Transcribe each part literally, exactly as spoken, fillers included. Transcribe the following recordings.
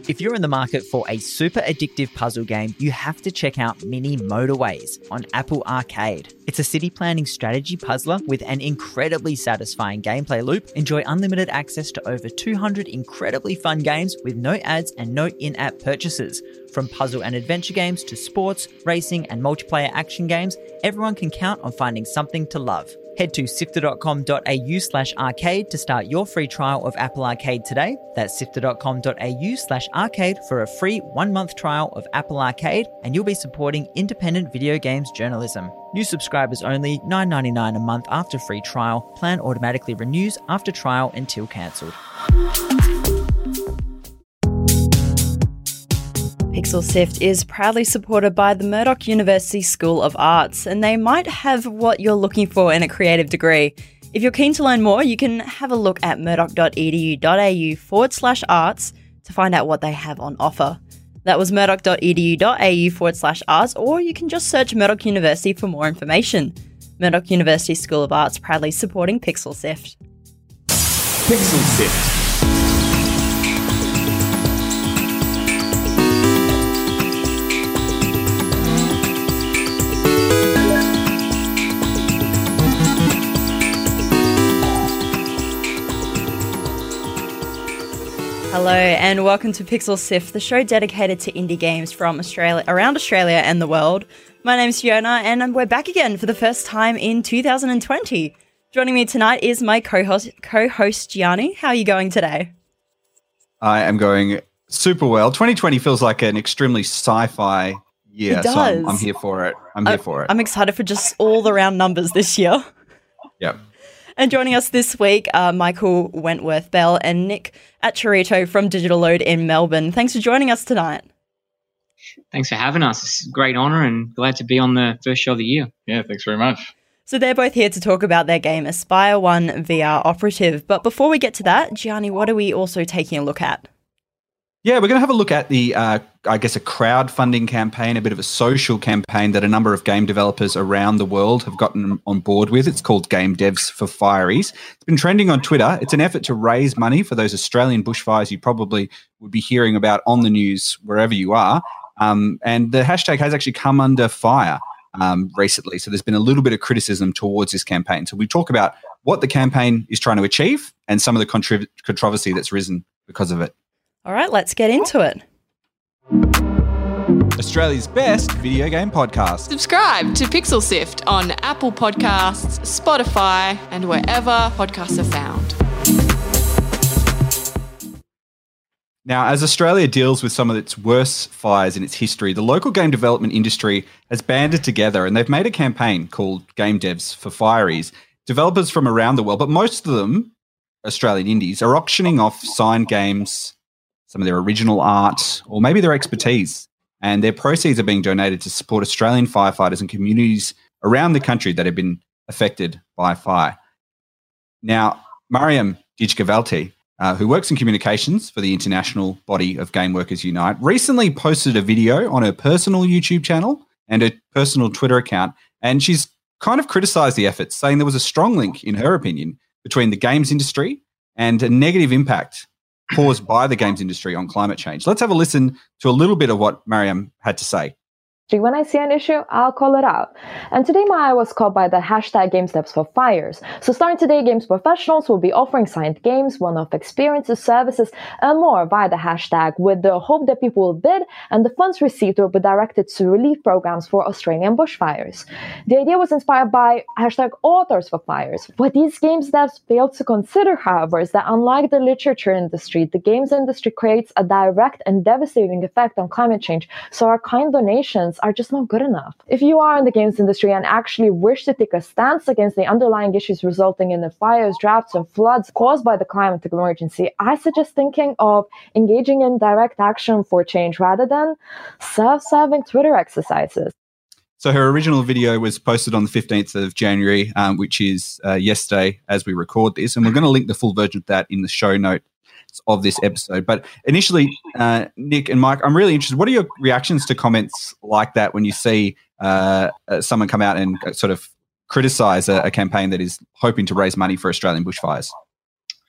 If you're in the market for a super addictive puzzle game, you have to check out Mini Motorways on Apple Arcade. It's a city planning strategy puzzler with an incredibly satisfying gameplay loop. Enjoy unlimited access to over two hundred incredibly fun games with no ads and no in-app purchases. From puzzle and adventure games to sports, racing and multiplayer action games, everyone can count on finding something to love. Head to sifter.com.au slash arcade to start your free trial of Apple Arcade today. That's sifter.com.au slash arcade for a free one-month trial of Apple Arcade, and you'll be supporting independent video games journalism. New subscribers only, nine dollars and ninety-nine cents a month after free trial. Plan automatically renews after trial until cancelled. Pixel Sift is proudly supported by the Murdoch University School of Arts, and they might have what you're looking for in a creative degree. If you're keen to learn more, you can have a look at murdoch.edu.au forward slash arts to find out what they have on offer. That was murdoch.edu.au forward slash arts, or you can just search Murdoch University for more information. Murdoch University School of Arts proudly supporting Pixel Sift. Pixel Sift. Hello and welcome to Pixel Sift, the show dedicated to indie games from Australia, around Australia and the world. My name's Fiona and we're back again for the first time in two thousand twenty. Joining me tonight is my co-host, co-host Gianni. How are you going today? I am going super well. twenty twenty feels like an extremely sci-fi year, It does. so I'm, I'm here for it. I'm here I, for it. I'm excited for just all the round numbers this year. Yep. And joining us this week are Michael Wentworth Bell and Nick Achirito from Digital Load in Melbourne. Thanks for joining us tonight. Thanks for having us. It's a great honour and glad to be on the first show of the year. Yeah, thanks very much. So they're both here to talk about their game Aspire one V R Operative. But before we get to that, Gianni, what are we also taking a look at? Yeah, we're going to have a look at the, uh, I guess, a crowdfunding campaign, a bit of a social campaign that a number of game developers around the world have gotten on board with. It's called Game Devs for Fireys. It's been trending on Twitter. It's an effort to raise money for those Australian bushfires you probably would be hearing about on the news wherever you are. Um, and the hashtag has actually come under fire um, recently. So there's been a little bit of criticism towards this campaign. So we talk about what the campaign is trying to achieve and some of the contri- controversy that's risen because of it. All right, let's get into it. Australia's best video game podcast. Subscribe to Pixel Sift on Apple Podcasts, Spotify, and wherever podcasts are found. Now, as Australia deals with some of its worst fires in its history, the local game development industry has banded together and they've made a campaign called Game Devs for Fireys. Developers from around the world, but most of them, Australian indies, are auctioning off signed games, some of their original art, or maybe their expertise. And their proceeds are being donated to support Australian firefighters and communities around the country that have been affected by fire. Now, Mariam Dijkvalti, uh, who works in communications for the international body of Game Workers Unite, recently posted a video on her personal YouTube channel and her personal Twitter account, and she's kind of criticised the efforts, saying there was a strong link, in her opinion, between the games industry and a negative impact caused by the games industry on climate change. Let's have a listen to a little bit of what Mariam had to say. When I see an issue, I'll call it out. And today my eye was caught by the hashtag Game Devs for Fires. So starting today, games professionals will be offering signed games, one-off experiences, services, and more via the hashtag, with the hope that people will bid and the funds received will be directed to relief programs for Australian bushfires. The idea was inspired by hashtag Authors for Fires. What these games devs failed to consider, however, is that unlike the literature industry, the games industry creates a direct and devastating effect on climate change, so our kind donations are just not good enough. If you are in the games industry and actually wish to take a stance against the underlying issues resulting in the fires, droughts, and floods caused by the climate emergency, I suggest thinking of engaging in direct action for change rather than self-serving Twitter exercises. So her original video was posted on the fifteenth of January, um, which is uh, yesterday as we record this, and we're going to link the full version of that in the show note of this episode. But initially, uh, Nick and Mike, I'm really interested. What are your reactions to comments like that when you see uh, uh, someone come out and sort of criticise a, a campaign that is hoping to raise money for Australian bushfires?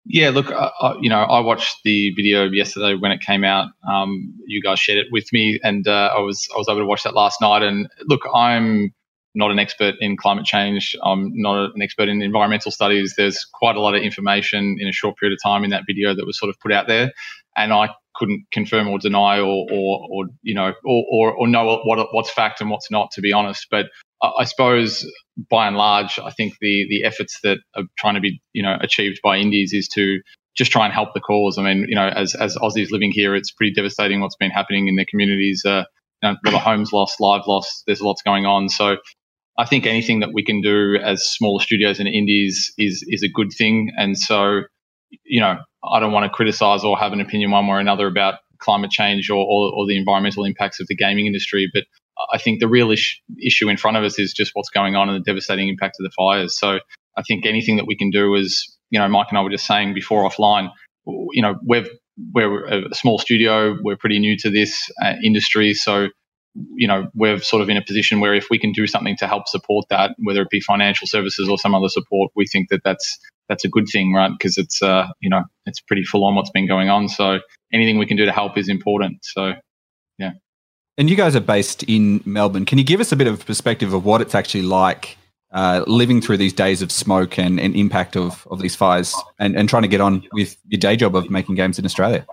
Yeah, look, uh, uh, you know, I watched the video yesterday when it came out. Um, you guys shared it with me, and uh, I was I was able to watch that last night. And look, I'm not an expert in climate change. I'm not an expert in environmental studies. There's quite a lot of information in a short period of time in that video that was sort of put out there, and I couldn't confirm or deny or or, or you know or, or or know what what's fact and what's not, to be honest. But I suppose by and large, I think the the efforts that are trying to be, you know, achieved by Indies is to just try and help the cause. I mean, you know, as as Aussies living here, it's pretty devastating what's been happening in their communities. Uh, you know, a lot of homes lost, lives lost. There's lots going on. So I think anything that we can do as smaller studios and Indies is is a good thing. And so, you know, I don't want to criticise or have an opinion one way or another about climate change or, or, or the environmental impacts of the gaming industry, but I think the real ish, issue in front of us is just what's going on and the devastating impact of the fires. So I think anything that we can do is, you know, Mike and I were just saying before offline, you know, we've, we're a small studio. We're pretty new to this uh, industry. So, you know, we're sort of in a position where if we can do something to help support that, whether it be financial services or some other support, we think that that's, that's a good thing, right? Because it's, uh, you know, it's pretty full on what's been going on. So anything we can do to help is important. So, yeah. And you guys are based in Melbourne. Can you give us a bit of perspective of what it's actually like uh, living through these days of smoke and, and impact of, of these fires and, and trying to get on with your day job of making games in Australia?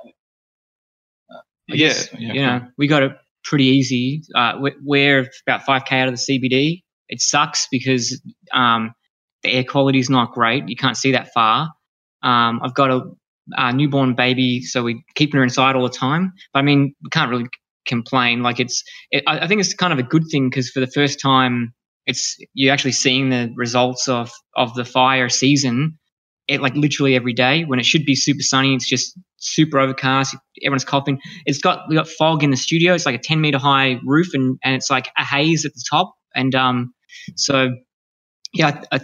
Yeah, yeah. You know, we got it pretty easy. Uh, we're, we're about five K out of the C B D. It sucks because um, the air quality is not great. You can't see that far. Um, I've got a, a newborn baby, so we're keeping her inside all the time. But, I mean, we can't really complain. Like it's it, I think it's kind of a good thing because for the first time it's you're actually seeing the results of of the fire season it like literally every day. When it should be super sunny, it's just super overcast, everyone's coughing. It's got we got fog in the studio. It's like a ten meter high roof and and it's like a haze at the top. And um so yeah I, I,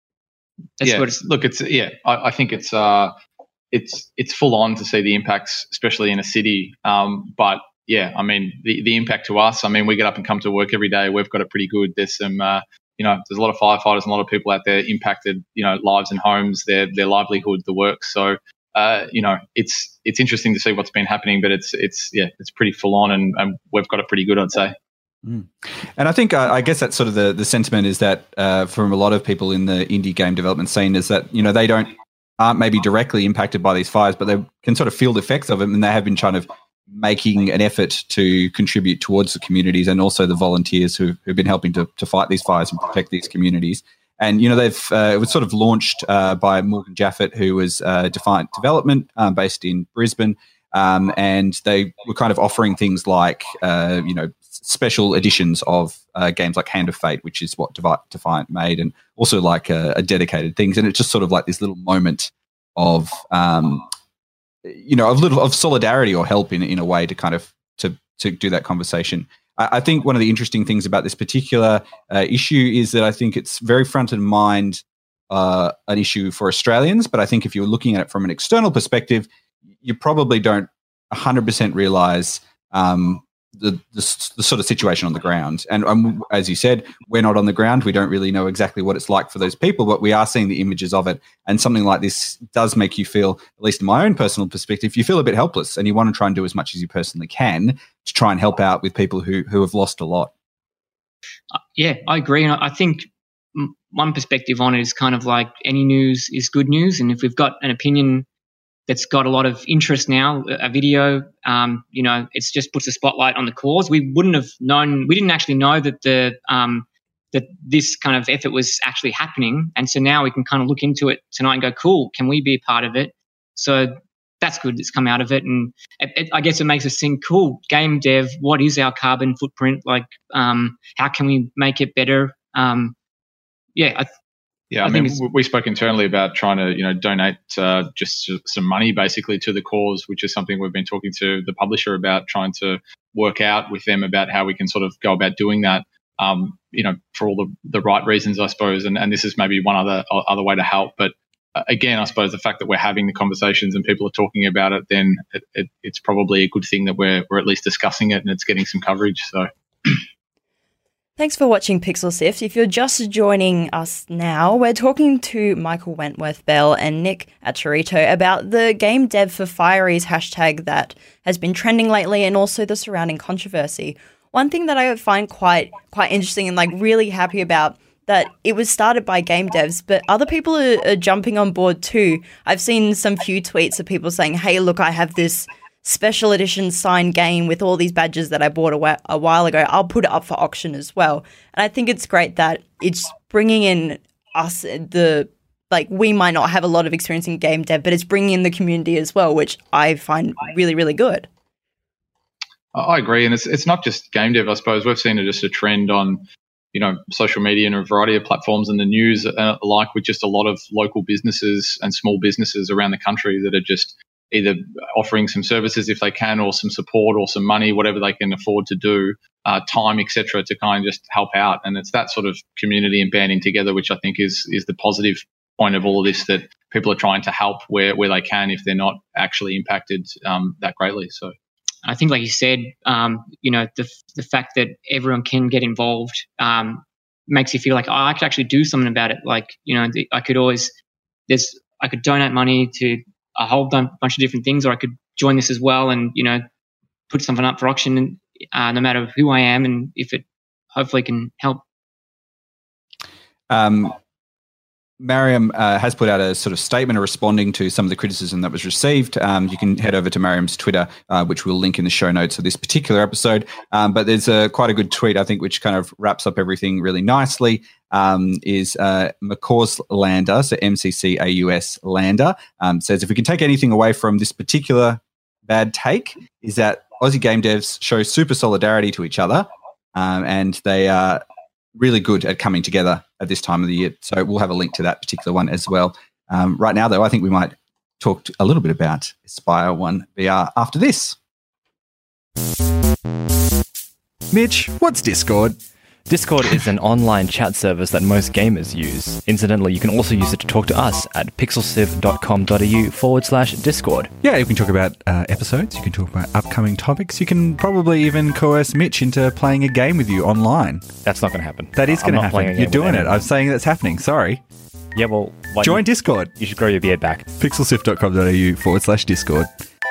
that's yeah what it's look it's yeah I, I think it's uh it's it's full on to see the impacts, especially in a city. um but Yeah, I mean, the, the impact to us, I mean, we get up and come to work every day. We've got it pretty good. There's some, uh, you know, there's a lot of firefighters and a lot of people out there impacted, you know, lives and homes, their their livelihood, the work. So, uh, you know, it's it's interesting to see what's been happening, but it's, it's yeah, it's pretty full on and, and we've got it pretty good, I'd say. Mm. And I think, uh, I guess that's sort of the, the sentiment is that uh, from a lot of people in the indie game development scene is that, you know, they don't, aren't maybe directly impacted by these fires, but they can sort of feel the effects of them and they have been trying to making an effort to contribute towards the communities and also the volunteers who, who've been helping to, to fight these fires and protect these communities. And, you know, they've uh, it was sort of launched uh, by Morgan Jaffett, who was uh, Defiant Development um, based in Brisbane. Um, and they were kind of offering things like, uh, you know, special editions of uh, games like Hand of Fate, which is what Devi- Defiant made, and also like a, a dedicated things. And it's just sort of like this little moment of, um, you know, of little of solidarity or help in in a way to kind of to to do that conversation. I, I think one of the interesting things about this particular uh, issue is that I think it's very front of mind uh, an issue for Australians, but I think if you're looking at it from an external perspective, you probably don't one hundred percent realise um, the, the the sort of situation on the ground. And um, as you said, we're not on the ground. We don't really know exactly what it's like for those people, but we are seeing the images of it. And something like this does make you feel, at least in my own personal perspective, you feel a bit helpless and you want to try and do as much as you personally can to try and help out with people who, who have lost a lot. Uh, yeah, I agree. And I think one perspective on it is kind of like any news is good news. And if we've got an opinion that's got a lot of interest now, a video, um, you know, it's just puts a spotlight on the cause. We wouldn't have known, we didn't actually know that the um, that this kind of effort was actually happening. And so now we can kind of look into it tonight and go, cool, can we be a part of it? So that's good, it's come out of it. And it, it, I guess it makes us think, cool, game dev, what is our carbon footprint? Like, um, how can we make it better? Um, yeah, I Yeah, I, I mean, we spoke internally about trying to, you know, donate uh, just some money basically to the cause, which is something we've been talking to the publisher about, trying to work out with them about how we can sort of go about doing that, um, you know, for all the, the right reasons, I suppose. And, and this is maybe one other other way to help. But uh, again, I suppose the fact that we're having the conversations and people are talking about it, then it, it, it's probably a good thing that we're we're at least discussing it and it's getting some coverage. So. Thanks for watching Pixel Sift. If you're just joining us now, we're talking to Michael Wentworth-Bell and Nick Acharito about the Game Dev for Fireys hashtag that has been trending lately and also the surrounding controversy. One thing that I find quite quite interesting and like really happy about that it was started by game devs, but other people are, are jumping on board too. I've seen some few tweets of people saying, hey, look, I have this special edition signed game with all these badges that I bought a, wh- a while ago. I'll put it up for auction as well. And I think it's great that it's bringing in us, the like we might not have a lot of experience in game dev, but it's bringing in the community as well, which I find really, really good. I agree. And it's it's not just game dev, I suppose. We've seen it just a trend on, you know, social media and a variety of platforms and the news uh, alike, with just a lot of local businesses and small businesses around the country that are just either offering some services if they can, or some support or some money, whatever they can afford to do, uh, time, et cetera, to kind of just help out. And it's that sort of community and banding together, which I think is is the positive point of all of this, that people are trying to help where, where they can if they're not actually impacted um, that greatly. So I think, like you said, um, you know, the the fact that everyone can get involved um, makes you feel like, oh, I could actually do something about it. Like, you know, the, I could always, there's, I could donate money to a whole bunch of different things, or I could join this as well and, you know, put something up for auction, uh, no matter who I am and if it hopefully can help. Um, Mariam uh, has put out a sort of statement responding to some of the criticism that was received. Um, you can head over to Mariam's Twitter, uh, which we'll link in the show notes of this particular episode. Um, but there's a, quite a good tweet, I think, which kind of wraps up everything really nicely. Um, is uh, McCaus Lander, so M C C A U S Lander, um, says, if we can take anything away from this particular bad take, is that Aussie game devs show super solidarity to each other, um, and they are really good at coming together at this time of the year. So we'll have a link to that particular one as well. Um, right now, though, I think we might talk a little bit about Aspire one V R after this. Mitch, what's Discord? Discord is an online chat service that most gamers use. Incidentally, you can also use it to talk to us at pixelsiv.com.au forward slash Discord. Yeah, you can talk about uh, episodes, you can talk about upcoming topics, you can probably even coerce Mitch into playing a game with you online. That's not going to happen. That is going to happen. You're doing it. I'm saying that's happening. Sorry. Yeah, well... Join Discord. You should grow your beard back. pixelsiv.com.au forward slash Discord.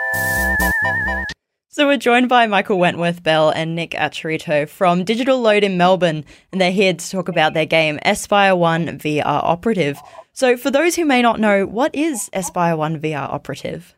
So we're joined by Michael Wentworth-Bell and Nick Acharito from Digital Load in Melbourne, and they're here to talk about their game Aspire one V R Operative. So for those who may not know, what is Aspire one V R Operative?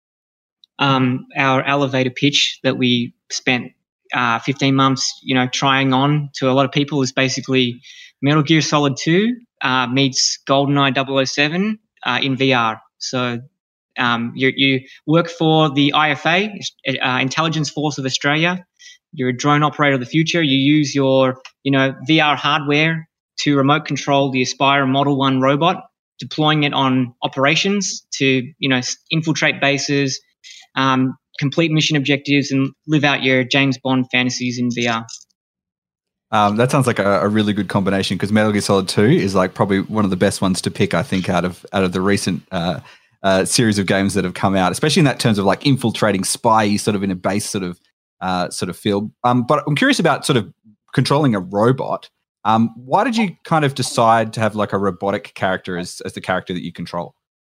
Um, our elevator pitch that we spent uh, fifteen months, you know, trying on to a lot of people is basically Metal Gear Solid two uh, meets GoldenEye double oh seven uh, in V R. So Um, you, you work for the I F A, uh, Intelligence Force of Australia. You're a drone operator of the future. You use your, you know, V R hardware to remote control the Aspire Model one robot, deploying it on operations to, you know, infiltrate bases, um, complete mission objectives, and live out your James Bond fantasies in V R. Um, that sounds like a, a really good combination, because Metal Gear Solid two is like probably one of the best ones to pick, I think, out of out of the recent uh, uh, series of games that have come out, especially in that terms of like infiltrating spy sort of in a base sort of uh, sort of feel. Um, but I'm curious about sort of controlling a robot. Um, why did you kind of decide to have like a robotic character as as the character that you control?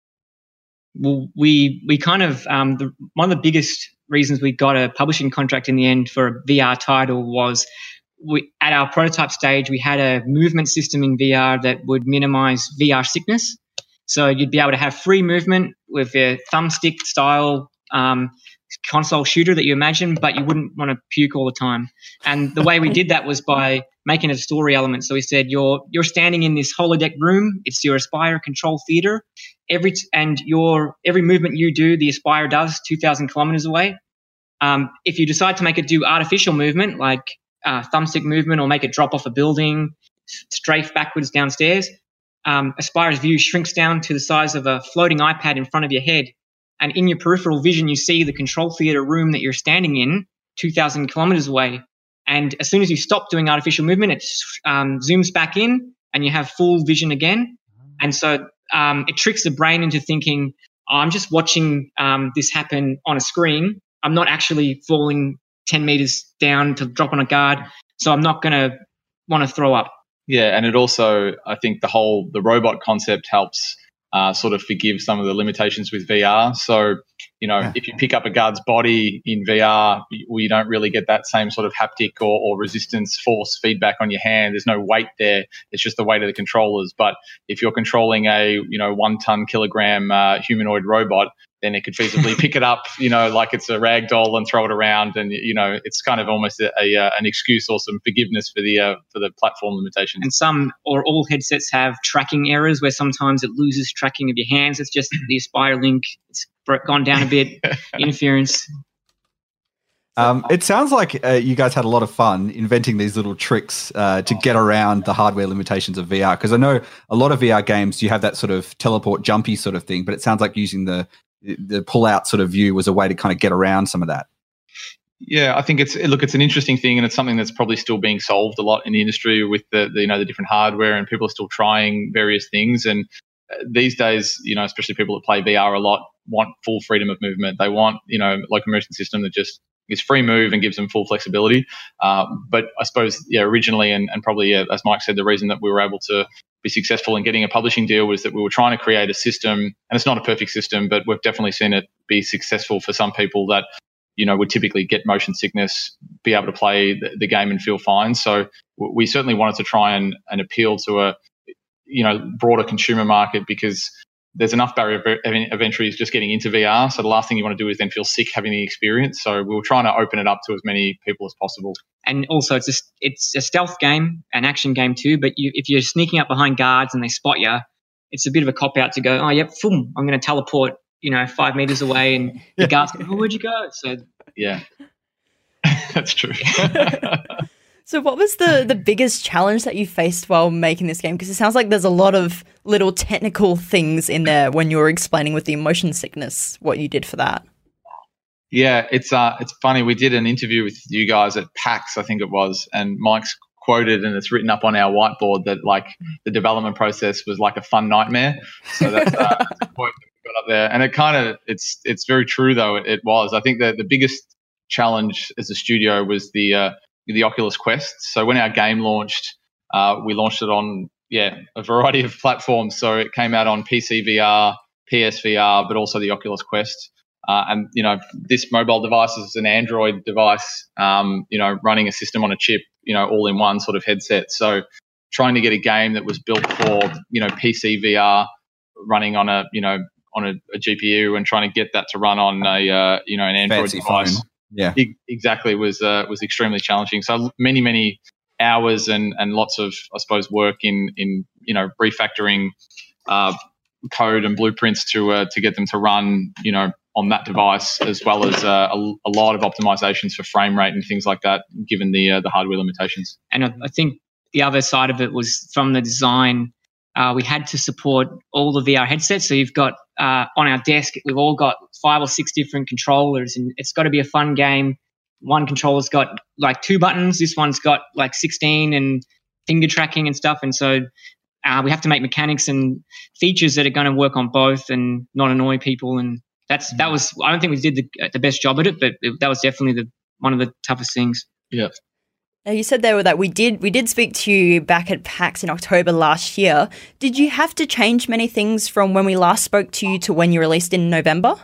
Well, we we kind of um, the, one of the biggest reasons we got a publishing contract in the end for a V R title was we, at our prototype stage, we had a movement system in V R that would minimize V R sickness. So you'd be able to have free movement with a thumbstick style um, console shooter that you imagine, but you wouldn't want to puke all the time. And the way we did that was by making a story element. So we said you're you're standing in this holodeck room. It's your Aspire control theater. Every t- and your every movement you do, the Aspire does two thousand kilometers away. Um, if you decide to make it do artificial movement, like uh, thumbstick movement, or make it drop off a building, strafe backwards downstairs, um, Aspire's view shrinks down to the size of a floating iPad in front of your head. And in your peripheral vision, you see the control theater room that you're standing in two thousand kilometers away. And as soon as you stop doing artificial movement, it um, zooms back in and you have full vision again. And so um, it tricks the brain into thinking, oh, I'm just watching um, this happen on a screen. I'm not actually falling ten meters down to drop on a guard. So I'm not going to want to throw up. Yeah, and it also, I think the whole, the robot concept helps uh, sort of forgive some of the limitations with V R. So, you know, yeah. if you pick up a guard's body in V R, well, you don't really get that same sort of haptic or, or resistance force feedback on your hand. There's no weight there. It's just the weight of the controllers. But if you're controlling a, you know, one ton kilogram uh, humanoid robot, then it could feasibly pick it up, you know, like it's a rag doll and throw it around, and you know, it's kind of almost a, a uh, an excuse or some forgiveness for the uh, for the platform limitations. And some or all headsets have tracking errors where sometimes it loses tracking of your hands. It's just the Aspire Link. It's gone down a bit. Interference. Um, it sounds like uh, you guys had a lot of fun inventing these little tricks uh, to get around the hardware limitations of V R. Because I know a lot of V R games, you have that sort of teleport jumpy sort of thing, but it sounds like using the the pull-out sort of view was a way to kind of get around some of that. Yeah, I think it's look, it's an interesting thing, and it's something that's probably still being solved a lot in the industry with the, the you know the different hardware, and people are still trying various things. And these days, you know, especially people that play V R a lot want full freedom of movement. They want, you know, a locomotion system that just is free move and gives them full flexibility. Um, but I suppose, yeah, originally, and, and probably, yeah, as Mike said, the reason that we were able to be successful in getting a publishing deal was that we were trying to create a system, and it's not a perfect system, but we've definitely seen it be successful for some people that, you know, would typically get motion sickness, be able to play the, the game and feel fine. So we certainly wanted to try and, and appeal to a, you know, broader consumer market, because there's enough barrier of entry just getting into V R. So the last thing you want to do is then feel sick having the experience. So we were trying to open it up to as many people as possible. And also, it's a, it's a stealth game, an action game too. But you, if you're sneaking up behind guards and they spot you, it's a bit of a cop out to go, oh, yep, boom, I'm going to teleport, you know, five meters away, and the guards go, oh, where'd you go? So yeah, that's true. So what was the, the biggest challenge that you faced while making this game? Because it sounds like there's a lot of little technical things in there when you were explaining with the motion sickness, what you did for that. Yeah, it's uh, it's funny. We did an interview with you guys at PAX, I think it was, and Mike's quoted, and it's written up on our whiteboard, that like the development process was like a fun nightmare. So that's, uh, that's a quote that we got up there, and it kind of it's it's very true though. It, it was. I think that the biggest challenge as a studio was the uh, the Oculus Quest. So when our game launched, uh, we launched it on yeah a variety of platforms. So it came out on P C V R, P S V R, but also the Oculus Quest. Uh, and, you know, this mobile device is an Android device, um, you know, running a system on a chip, you know, all in one sort of headset. So trying to get a game that was built for, you know, P C V R running on a, you know, on a, a G P U, and trying to get that to run on a, uh, you know, an Android Fancy device. Phone. Yeah, e- exactly was uh, was extremely challenging. So many, many hours and, and lots of, I suppose, work in, in you know, refactoring uh, code and blueprints to uh, to get them to run, you know, on that device, as well as uh, a, a lot of optimizations for frame rate and things like that, given the uh, the hardware limitations. And I, I think the other side of it was from the design. Uh, we had to support all the V R headsets. So you've got uh, on our desk, we've all got five or six different controllers, and it's got to be a fun game. One controller's got like two buttons. This one's got like sixteen and finger tracking and stuff. And so uh, we have to make mechanics and features that are going to work on both and not annoy people. And that's that was. I don't think we did the, the best job at it, but it, that was definitely the one of the toughest things. Yeah. Now, you said there were that we did we did speak to you back at PAX in October last year. Did you have to change many things from when we last spoke to you to when you released in November?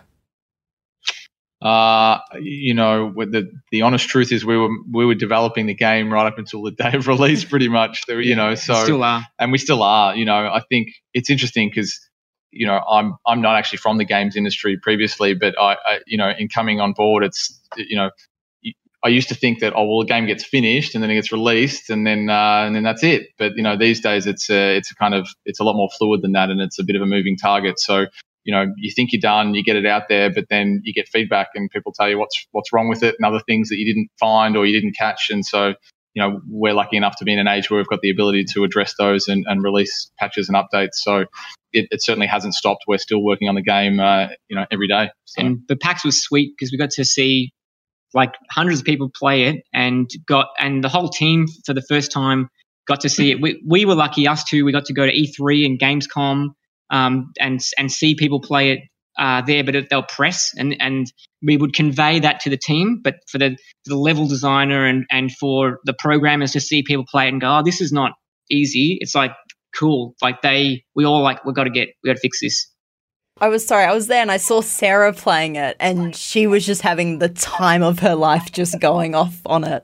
Uh, you know, with the the honest truth is we were we were developing the game right up until the day of release, pretty much. There, you know, so still are, and we still are. You know, I think it's interesting because, you know, I'm I'm not actually from the games industry previously, but I, I you know, in coming on board, it's, you know, I used to think that, oh, well, the game gets finished and then it gets released and then uh, and then that's it. But, you know, these days it's a, it's a kind of it's a lot more fluid than that, and it's a bit of a moving target. So, you know, you think you're done, you get it out there, but then you get feedback and people tell you what's what's wrong with it and other things that you didn't find or you didn't catch. And so, you know, we're lucky enough to be in an age where we've got the ability to address those and, and release patches and updates. So it, it certainly hasn't stopped. We're still working on the game, uh, you know, every day. So. And the PAX was sweet because we got to see like hundreds of people play it, and got and the whole team for the first time got to see it. We we were lucky, us two. We got to go to E three and Gamescom, um, and and see people play it uh, there, but it, they'll press, and, and we would convey that to the team. But for the for the level designer and, and for the programmers to see people play it and go, oh, this is not easy. It's like cool. Like they, we all like, we've got to get, we got to fix this. I was sorry, I was there and I saw Sarah playing it, and she was just having the time of her life, just going off on it.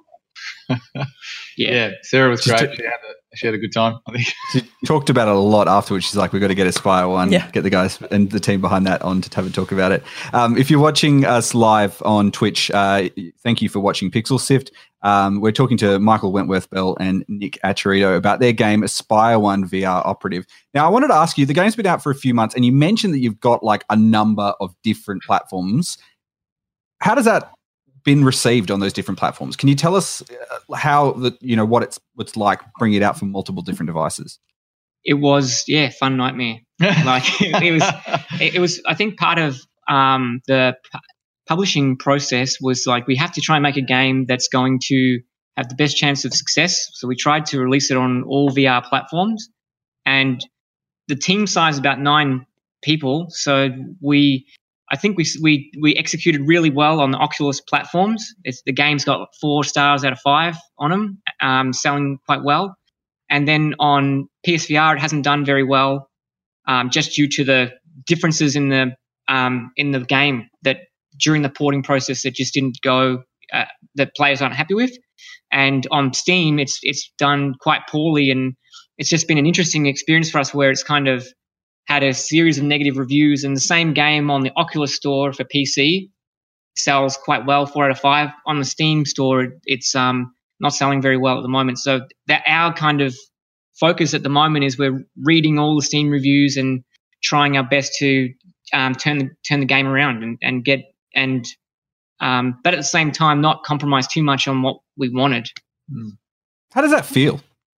yeah. yeah, Sarah was Just great. to- she, had a, she had a good time, I think. She talked about it a lot afterwards. She's like, we've got to get Aspire One, Yeah. get the guys and the team behind that on to have a talk about it. Um, if you're watching us live on Twitch, uh, thank you for watching Pixel Sift. Um, we're talking to Michael Wentworth-Bell and Nick Acharito about their game Aspire One V R Operative. Now, I wanted to ask you, the game's been out for a few months, and you mentioned that you've got like a number of different platforms. How does that been received on those different platforms? Can you tell us uh, how the you know what it's what's like bringing it out from multiple different devices? It was yeah, fun nightmare. Like it, it was, it, it was. I think part of um, the pu- publishing process was like we have to try and make a game that's going to have the best chance of success. So we tried to release it on all V R platforms, and the team size is about nine people. So we. I think we we we executed really well on the Oculus platforms. It's, the game's got four stars out of five on them, um, selling quite well. And then on P S V R, it hasn't done very well, um, just due to the differences in the um, in the game that during the porting process it just didn't go. Uh, that players aren't happy with. And on Steam, it's it's done quite poorly, and it's just been an interesting experience for us where it's kind of had a series of negative reviews, and the same game on the Oculus store for P C sells quite well, four out of five. On the Steam store, it's um, not selling very well at the moment. So that our kind of focus at the moment is we're reading all the Steam reviews and trying our best to um, turn the turn the game around and, and get and um, but at the same time not compromise too much on what we wanted. How does that feel?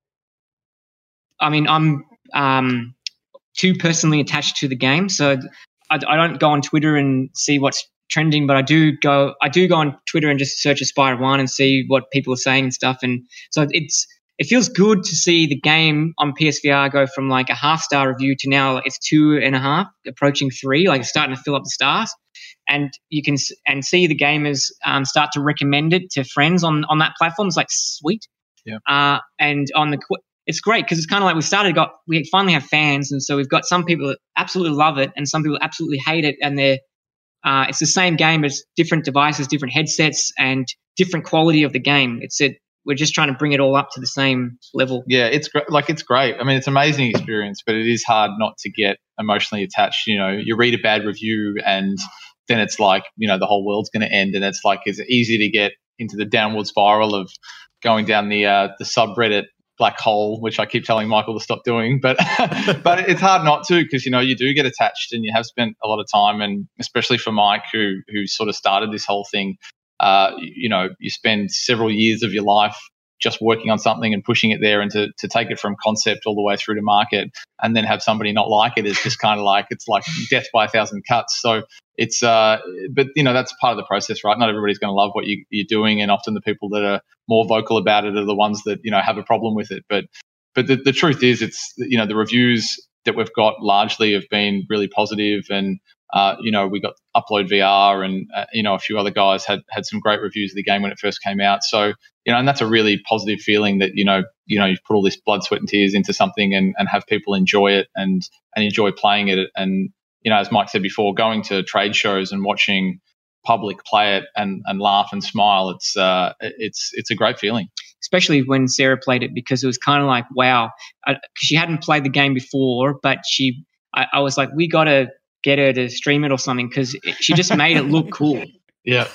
I mean, I'm um, too personally attached to the game, so I, I don't go on Twitter and see what's trending, but I do go. I do go on Twitter and just search Aspire One and see what people are saying and stuff. And so it's it feels good to see the game on P S V R go from like a half star review to now it's two and a half, approaching three. Like it's starting to fill up the stars, and you can s- and see the gamers um, start to recommend it to friends on on that platform. It's like sweet, yeah. Uh, and on the qu- it's great because it's kind of like we started got we finally have fans, and so we've got some people that absolutely love it and some people absolutely hate it, and they're uh, it's the same game as different devices, different headsets, and different quality of the game. It's it we're just trying to bring it all up to the same level. Yeah, it's great. Like it's great. I mean, it's an amazing experience, but it is hard not to get emotionally attached. You know, you read a bad review and then it's like, you know, the whole world's going to end, and it's like it's easy to get into the downward spiral of going down the uh, the subreddit black hole, which I keep telling Michael to stop doing, but but it's hard not to, because you know you do get attached and you have spent a lot of time, and especially for Mike, who who sort of started this whole thing, uh, you know, you spend several years of your life just working on something and pushing it there, and to to take it from concept all the way through to market, and then have somebody not like it is just kind of like it's like death by a thousand cuts. So it's uh, but you know that's part of the process, right? Not everybody's going to love what you, you're doing, and often the people that are more vocal about it are the ones that you know have a problem with it. But but the, the truth is, it's you know the reviews that we've got largely have been really positive, and uh, you know we got Upload V R, and uh, you know a few other guys had had some great reviews of the game when it first came out. So you know, and that's a really positive feeling that you know you know you've put all this blood, sweat, and tears into something, and and have people enjoy it and and enjoy playing it. And you know, as Mike said before, going to trade shows and watching public play it and, and laugh and smile, it's uh, it's it's a great feeling. Especially when Sarah played it, because it was kind of like, wow, because she hadn't played the game before, but she, I, I was like, we got to get her to stream it or something, because she just made it look cool. Yeah.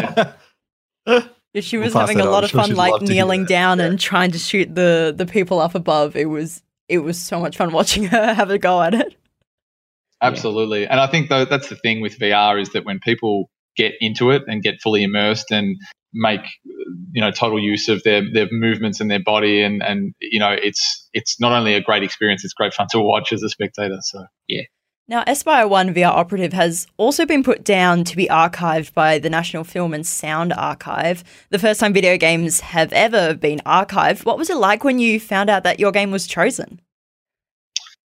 Yeah, she was We'll pass having that a on. lot I'm of sure fun, she'd like love to hear kneeling that. down Yeah. and trying to shoot the the people up above. It was it was so much fun watching her have a go at it. Absolutely. And I think though that's the thing with V R, is that when people get into it and get fully immersed and make you know total use of their their movements and their body, and and you know it's it's not only a great experience, it's great fun to watch as a spectator. So yeah. Now, Aspire One V R Operative has also been put down to be archived by the National Film and Sound Archive, the first time video games have ever been archived. What was it like when you found out that your game was chosen?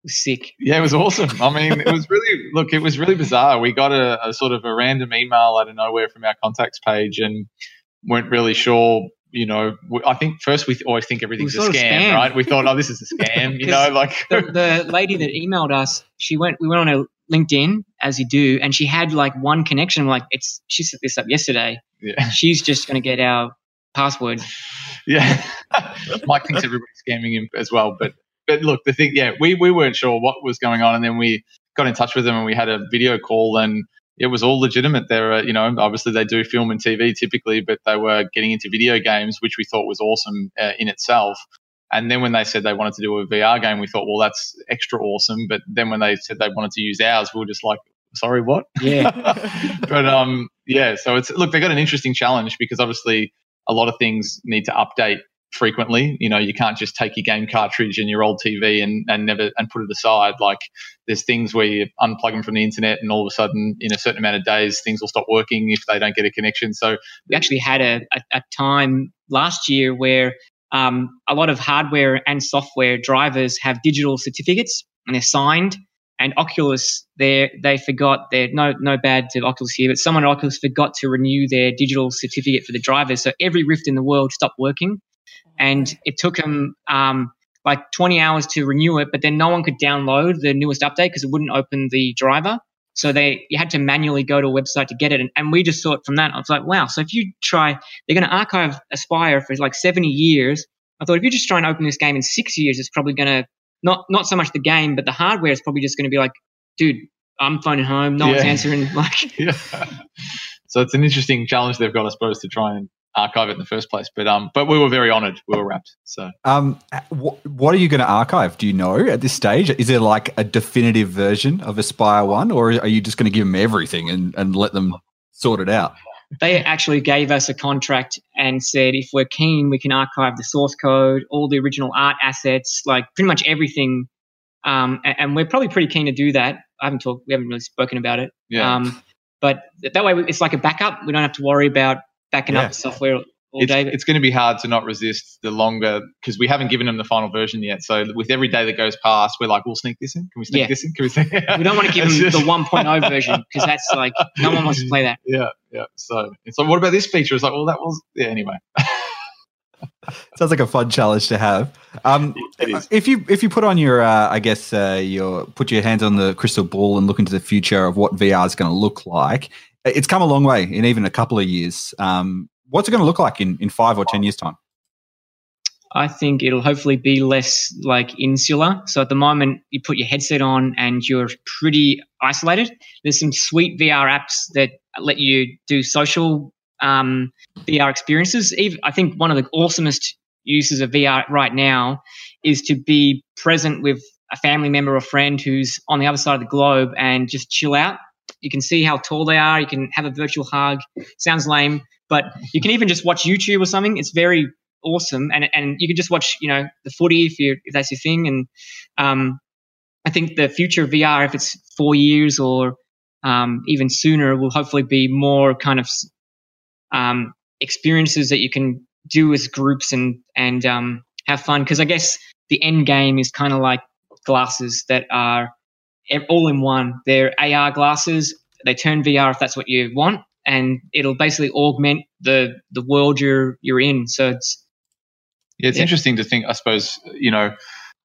Sick. Yeah, it was awesome. I mean, it was really, look, it was really bizarre. We got a, a sort of a random email out of nowhere from our contacts page and weren't really sure, you know, I think first we always think everything's a scam, scam, right? We thought, oh, this is a scam, you know, like. the, the lady that emailed us, she went, we went on a LinkedIn, as you do, and she had like one connection. Like, it's, she set this up yesterday. Yeah. She's just going to get our password. Yeah. Mike thinks everybody's scamming him as well, but. But look, the thing, yeah, we, we weren't sure what was going on, and then we got in touch with them and we had a video call, and it was all legitimate. They're, uh, you know, obviously they do film and T V typically, but they were getting into video games, which we thought was awesome uh, in itself. And then when they said they wanted to do a V R game, we thought, well, that's extra awesome. But then when they said they wanted to use ours, we were just like, sorry, what? Yeah. But um, yeah, so it's look, they got an interesting challenge because obviously a lot of things need to update frequently. You know, you can't just take your game cartridge and your old T V and, and never and put it aside. Like, there's things where you unplug them from the internet and all of a sudden in a certain amount of days things will stop working if they don't get a connection. So we actually had a, a, a time last year where um, a lot of hardware and software drivers have digital certificates and they're signed. And Oculus, they they forgot their no no bad to Oculus here, but someone at Oculus forgot to renew their digital certificate for the drivers. So every Rift in the world stopped working. And it took them um, like twenty hours to renew it, but then no one could download the newest update because it wouldn't open the driver. So they you had to manually go to a website to get it. And, and we just thought from that, I was like, wow, so if you try, they're going to archive Aspire for like seventy years. I thought if you just try and open this game in six years, it's probably going to, not not so much the game, but the hardware is probably just going to be like, dude, I'm phoning home, no yeah. one's answering. Like, yeah. So it's an interesting challenge they've got, I suppose, to try and archive it in the first place, but um, but we were very honoured. We were wrapped. So, um, wh- what are you going to archive? Do you know at this stage? Is there like a definitive version of Aspire One, or are you just going to give them everything and, and let them sort it out? They actually gave us a contract and said if we're keen, we can archive the source code, all the original art assets, like pretty much everything. Um, and, and we're probably pretty keen to do that. I haven't talked, we haven't really spoken about it. Yeah. Um, but that way it's like a backup. We don't have to worry about backing yeah. up the software all it's, day. It's going to be hard to not resist the longer, because we haven't given them the final version yet. So with every day that goes past, we're like, we'll sneak this in. Can we sneak yeah. this in? Can we sneak? We don't want to give them just... the one point oh version because that's like, no one wants to play that. Yeah, yeah. So it's like, what about this feature? It's like, well, that was, yeah, anyway. Sounds like a fun challenge to have. Um, it is. If you if you put on your, uh, I guess, uh, your put your hands on the crystal ball and look into the future of what V R is going to look like, it's come a long way in even a couple of years. Um, what's it going to look like in, in five or ten years' time? I think it'll hopefully be less like insular. So at the moment, you put your headset on and you're pretty isolated. There's some sweet V R apps that let you do social um, V R experiences. Even, I think one of the awesomest uses of V R right now is to be present with a family member or friend who's on the other side of the globe and just chill out. You can see how tall they are. You can have a virtual hug. Sounds lame, but you can even just watch YouTube or something. It's very awesome, and and you can just watch, you know, the footy if you if that's your thing. And um, I think the future of V R, if it's four years or um, even sooner, will hopefully be more kind of um, experiences that you can do as groups and and um, have fun. Because I guess the end game is kind of like glasses that are all in one. They're A R glasses. They turn V R if that's what you want, and it'll basically augment the the world you're you're in. So it's yeah, it's yeah. interesting to think. I suppose, you know,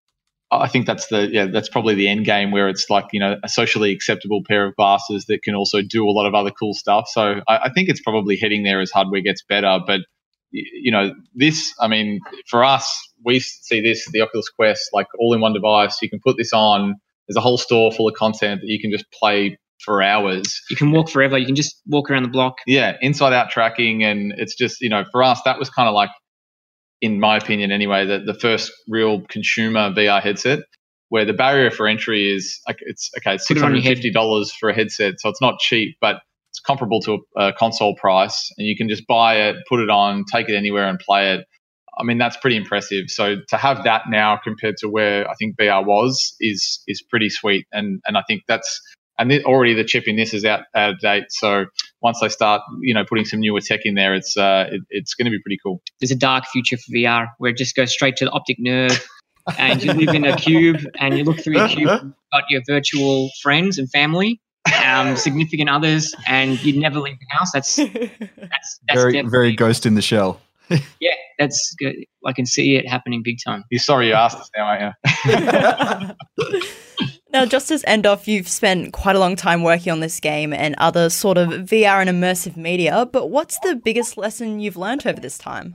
I think that's the yeah that's probably the end game where it's like, you know, a socially acceptable pair of glasses that can also do a lot of other cool stuff. So I, I think it's probably heading there as hardware gets better. But you know, this, I mean, for us, we see this the Oculus Quest like all in one device. You can put this on. There's a whole store full of content that you can just play for hours. You can walk forever. You can just walk around the block. Yeah, inside out tracking. And it's just, you know, for us, that was kind of like, in my opinion anyway, the, the first real consumer V R headset where the barrier for entry is, like, it's, okay, it's six hundred fifty dollars for a headset. So it's not cheap, but it's comparable to a, a console price. And you can just buy it, put it on, take it anywhere and play it. I mean, that's pretty impressive. So to have that now compared to where I think V R was is is pretty sweet. And and I think that's and th- already the chip in this is out, out of date. So once they start, you know, putting some newer tech in there, it's uh, it, it's going to be pretty cool. There's a dark future for V R where it just goes straight to the optic nerve. and you live in a cube, and you look through your cube, you've got your virtual friends and family, um, significant others, and you never leave the house. That's that's, that's very very Ghost in the Shell. Yeah, that's good. I can see it happening big time. You're sorry you asked us now, aren't you? Now, just as end off, you've spent quite a long time working on this game and other sort of V R and immersive media, but what's the biggest lesson you've learned over this time?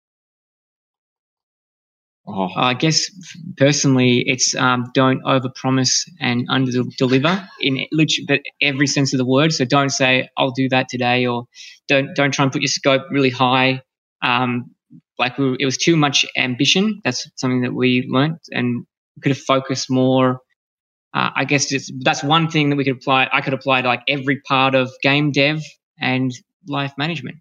Oh. I guess personally, it's um, don't overpromise and under-deliver in literally but every sense of the word. So don't say I'll do that today, or don't don't try and put your scope really high. Um, like we were, it was too much ambition. That's something that we learned, and we could have focused more. Uh, I guess just, that's one thing that we could apply. I could apply to like every part of game dev and life management.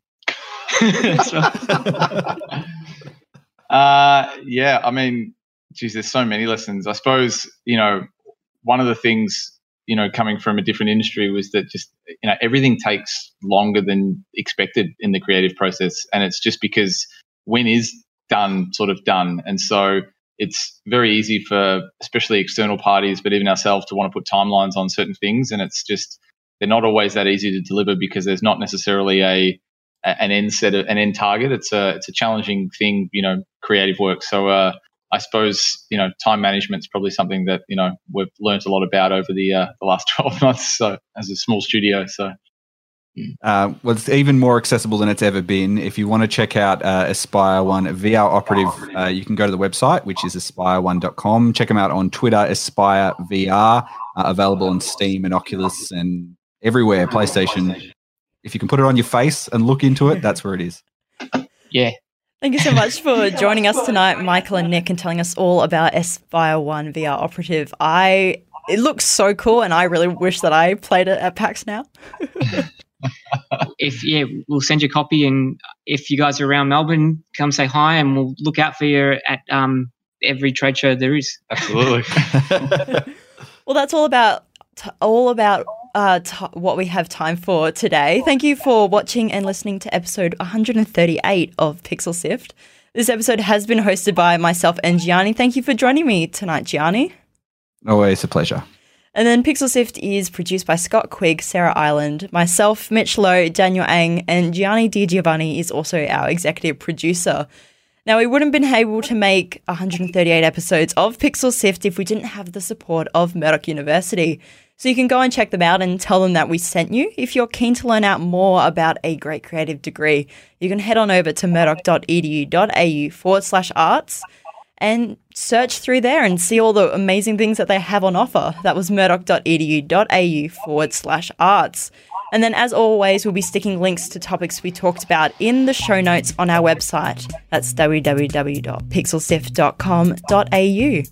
uh, yeah, I mean, geez, there's so many lessons. I suppose, you know, one of the things, you know, coming from a different industry was that just, you know, everything takes longer than expected in the creative process. And it's just because when is done, sort of done. And so it's very easy for especially external parties, but even ourselves, to want to put timelines on certain things. And it's just, they're not always that easy to deliver because there's not necessarily a, an end set of, an end target. It's a, it's a challenging thing, you know, creative work. So, uh, I suppose, you know, time management is probably something that, you know, we've learned a lot about over the uh, the last twelve months. So as a small studio, so. Uh, well, it's even more accessible than it's ever been. If you want to check out uh, Aspire One V R Operative, uh, you can go to the website, which is aspire one dot com. Check them out on Twitter, Aspire V R, uh, available on Steam and Oculus and everywhere, PlayStation. If you can put it on your face and look into it, that's where it is. Yeah. Thank you so much for joining us tonight, Michael and Nick, and telling us all about Aspire One V R Operative. I it looks so cool, and I really wish that I played it at PAX now. If yeah, we'll send you a copy, and if you guys are around Melbourne, come say hi, and we'll look out for you at um, every trade show there is. Absolutely. Well, that's all about t- all about. Uh, t- what we have time for today. Thank you for watching and listening to episode one hundred thirty-eight of Pixel Sift. This episode has been hosted by myself and Gianni. Thank you for joining me tonight, Gianni. Always a pleasure. And then Pixel Sift is produced by Scott Quigg, Sarah Ireland, myself, Mitch Lowe, Daniel Ang, and Gianni Di Giovanni is also our executive producer. Now, we wouldn't have been able to make one hundred thirty-eight episodes of Pixel Sift if we didn't have the support of Murdoch University. So you can go and check them out and tell them that we sent you. If you're keen to learn out more about a great creative degree, you can head on over to murdoch.edu.au forward slash arts and search through there and see all the amazing things that they have on offer. That was murdoch.edu.au forward slash arts. And then, as always, we'll be sticking links to topics we talked about in the show notes on our website. That's w w w dot pixel sift dot com dot a u.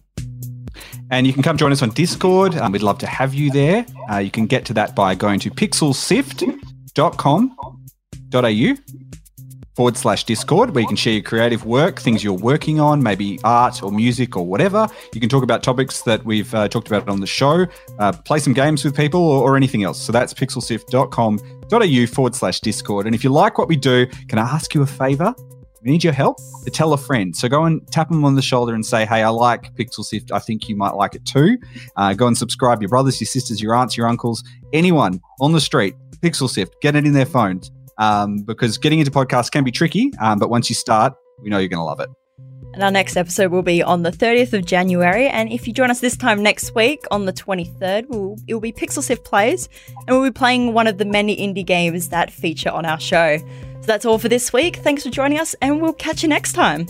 And you can come join us on Discord. Um, we'd love to have you there. Uh, you can get to that by going to pixel sift dot com dot a u forward slash Discord, where you can share your creative work, things you're working on, maybe art or music or whatever. You can talk about topics that we've uh, talked about on the show, uh, play some games with people or, or anything else. So that's pixel sift dot com dot a u forward slash Discord. And if you like what we do, can I ask you a favor? We need your help to tell a friend. So go and tap them on the shoulder and say, hey, I like Pixel Sift. I think you might like it too. Uh, go and subscribe your brothers, your sisters, your aunts, your uncles, anyone on the street, Pixel Sift, get it in their phones. Um, because getting into podcasts can be tricky, um, but once you start, we know you're going to love it. And our next episode will be on the thirtieth of January. And if you join us this time next week on the twenty-third, we'll, it will be Pixel Sift Plays, and we'll be playing one of the many indie games that feature on our show. So that's all for this week. Thanks for joining us, and we'll catch you next time.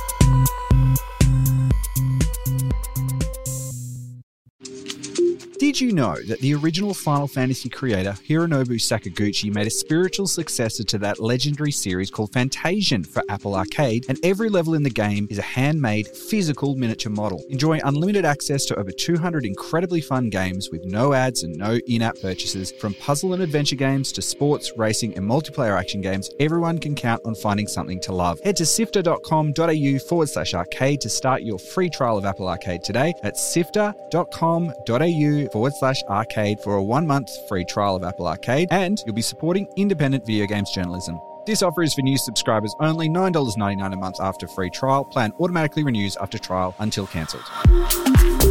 Did Did you know that the original Final Fantasy creator, Hironobu Sakaguchi, made a spiritual successor to that legendary series called Fantasian for Apple Arcade, and every level in the game is a handmade, physical miniature model. Enjoy unlimited access to over two hundred incredibly fun games with no ads and no in-app purchases. From puzzle and adventure games to sports, racing, and multiplayer action games, everyone can count on finding something to love. Head to sifter.com.au forward slash arcade to start your free trial of Apple Arcade today at sifter.com.au forward slash arcade for a one-month free trial of Apple Arcade, and you'll be supporting independent video games journalism. This offer is for new subscribers only, nine dollars ninety-nine a month after free trial. Plan automatically renews after trial until cancelled.